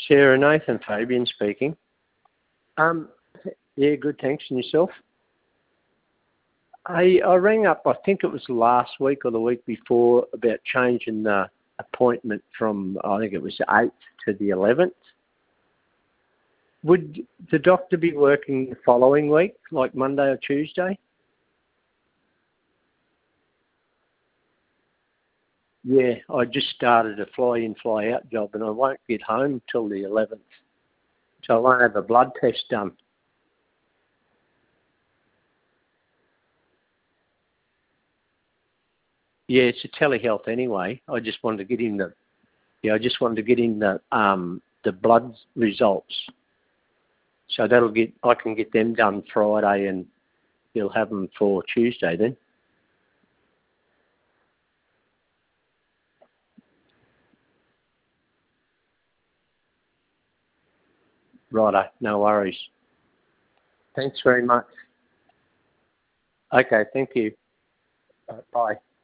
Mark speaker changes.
Speaker 1: Sarah, Nathan Fabian speaking. Um, yeah, good, thanks. And yourself? I rang up, I think it was last week or the week before, about changing the appointment from, I think it was the 8th to the 11th. Would the doctor be working the following week, like Monday or Tuesday? Yeah, I just started a fly-in, fly-out job and I won't get home till the 11th. So I won't have a blood test done. Yeah, it's a telehealth anyway. I just wanted to get in the blood results. So I can get them done Friday and you'll have them for Tuesday then. Righto, no worries. Thanks very much. Okay, thank you. Bye.